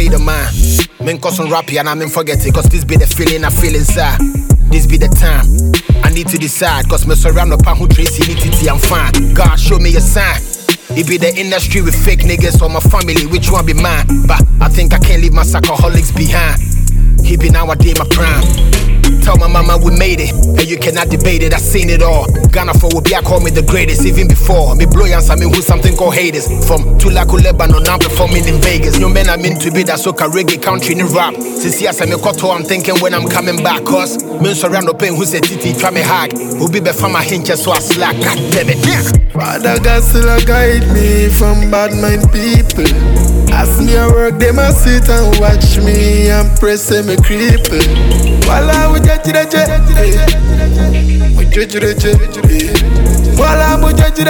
state of mind. Men cause some rappy and I mean forget it, cause this be the feeling I feel inside. This be the time I need to decide, cause me surround up who trace initity, I'm fine. God show me a sign. It be the industry with fake niggas or my family, which one be mine? But I think I can't leave my alcoholics behind. He be nowadays my prime. Tell my mama we made it, and you cannot debate it, I seen it all. Ghana for Wobia call me the greatest, even before. Me blow and me who something called haters. From Tulaku, Lebanon, now performing in Vegas. No man I'm meant to be that soca reggae country in rap. Since yes, I'm a koto, I'm thinking when I'm coming back. Cause men surround up who say titi, try me hard. Who be before my hinges, so I slack. God damn it, yeah. Father God still a guide me from bad mind people. As me a work, they must sit and watch me and press me cripple. While I would judge the while I would judge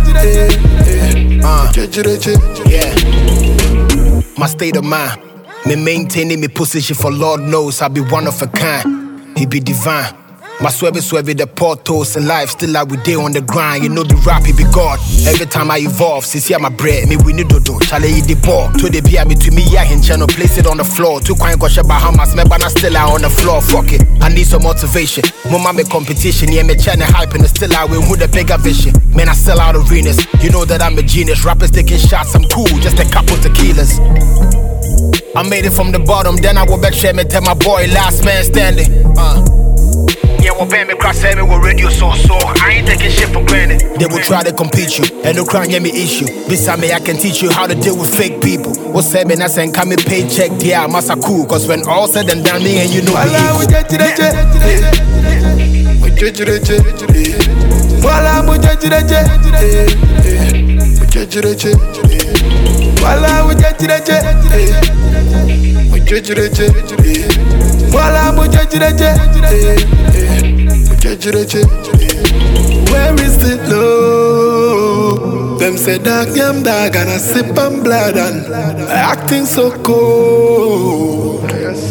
the yeah. My state of mind, me maintaining me position for Lord knows I be one of a kind. He be divine. My swerve, the portals in life, still I would day on the grind. You know the rap, he be God. Every time I evolve, since here my bread, me we need to do. Chale eat the ball. To the beer, me to me, yeah, him channel, place it on the floor. Two coin go Bahamas, me banana still out on the floor. Fuck it, I need some motivation. Mama me competition, yeah, me channel hype and still I will with the bigger vision. Man, I sell out arenas. You know that I'm a genius. Rappers taking shots, I'm cool, just a couple tequilas. I made it from the bottom, then I go back share me, tell my boy, last man standing. Yeah, we'll pay me cross me with radio so I ain't taking shit for granted. They will try to compete you, and no crime, yeah, me issue. Beside me, I can teach you how to deal with fake people. What's say me, I send come paycheck, yeah, massa cool. Cause when all said and done, me and you know we where is the love? Them say dog yam dog and I sip on blood and acting so cold.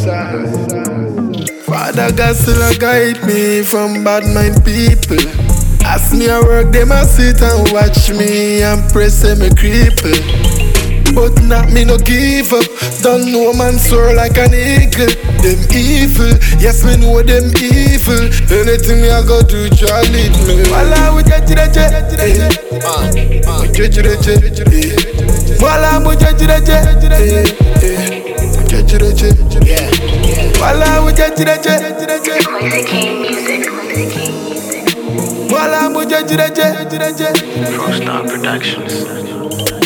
Father God still a guide me from bad mind people. As me a work, they must sit and watch me and press me cripple. But not me no give up. Don't know man soar like an eagle. Them evil, yes me know them evil. Anything me I go do, try lead me. While I would judge the while I would judge the while I would judge the while I would judge the Pro Star Productions.